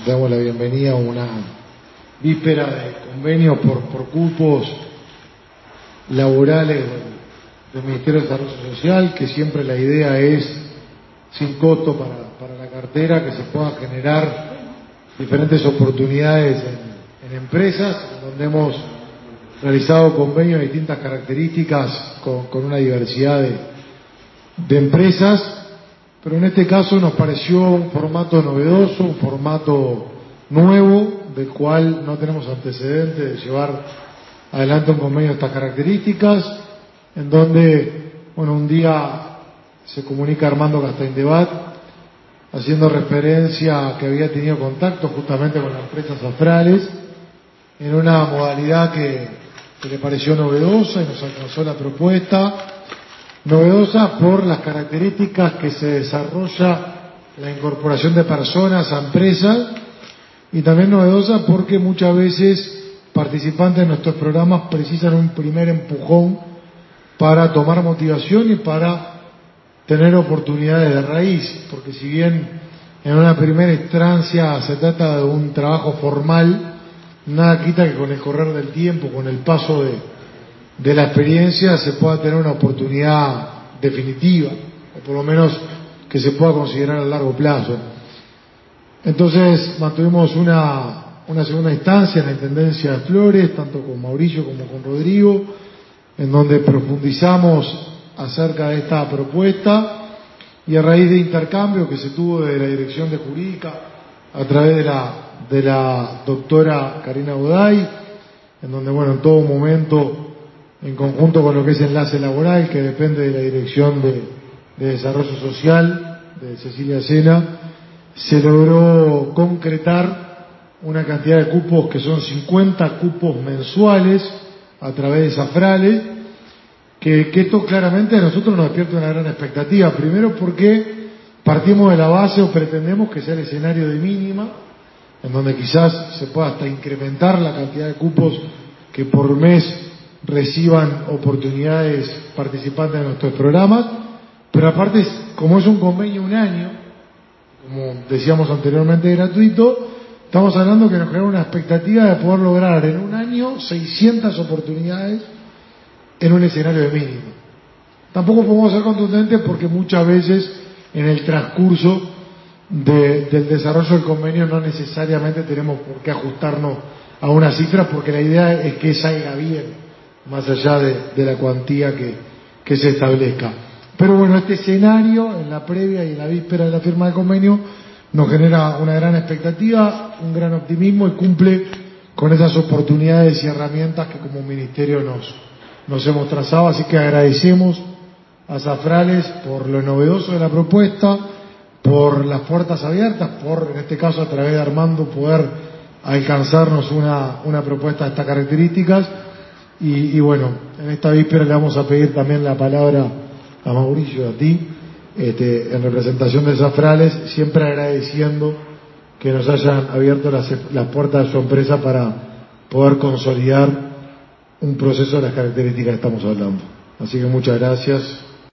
damos la bienvenida a una víspera de convenio por cupos laborales del Ministerio de Desarrollo Social, que siempre la idea es, sin costo para la cartera, que se puedan generar diferentes oportunidades en empresas, donde hemos realizado convenios de distintas características con una diversidad de empresas, pero en este caso nos pareció un formato novedoso, un formato nuevo, del cual no tenemos antecedentes de llevar adelante un convenio de estas características, en donde, un día se comunica Armando Castaindebat, haciendo referencia a que había tenido contacto justamente con la empresa Safrales, en una modalidad que le pareció novedosa y nos alcanzó la propuesta. Novedosa por las características que se desarrolla la incorporación de personas a empresas, y también novedosa porque muchas veces participantes de nuestros programas precisan un primer empujón para tomar motivación y para tener oportunidades de raíz, porque si bien en una primera instancia se trata de un trabajo formal, nada quita que con el correr del tiempo, con el paso de la experiencia, se pueda tener una oportunidad definitiva, o por lo menos que se pueda considerar a largo plazo. Entonces mantuvimos una segunda instancia en la Intendencia de Flores, tanto con Mauricio como con Rodrigo, en donde profundizamos acerca de esta propuesta, y a raíz de intercambio que se tuvo de la Dirección de Jurídica a través de la doctora Karina Goday, en donde, en todo momento, en conjunto con lo que es enlace laboral, que depende de la Dirección de Desarrollo Social de Cecilia Sena, se logró concretar una cantidad de cupos que son 50 cupos mensuales a través de Safrales, que esto claramente a nosotros nos despierta una gran expectativa. Primero porque partimos de la base, o pretendemos que sea el escenario de mínima, en donde quizás se pueda hasta incrementar la cantidad de cupos que por mes reciban oportunidades participantes de nuestros programas, pero aparte, como es un convenio un año, como decíamos anteriormente, gratuito, estamos hablando que nos genera una expectativa de poder lograr en un año 600 oportunidades en un escenario de mínimo. Tampoco podemos ser contundentes porque muchas veces en el transcurso del desarrollo del convenio no necesariamente tenemos por qué ajustarnos a una cifra, porque la idea es que salga bien, más allá de la cuantía que se establezca. Pero este escenario, en la previa y en la víspera de la firma del convenio, nos genera una gran expectativa, un gran optimismo, y cumple con esas oportunidades y herramientas que como ministerio nos hemos trazado. Así que agradecemos a Safrales por lo novedoso de la propuesta, por las puertas abiertas, por, en este caso a través de Armando, poder alcanzarnos una propuesta de estas características. Y en esta víspera le vamos a pedir también la palabra a Mauricio, a ti, en representación de Safrales, siempre agradeciendo que nos hayan abierto las puertas de su empresa para poder consolidar un proceso de las características que estamos hablando. Así que muchas gracias.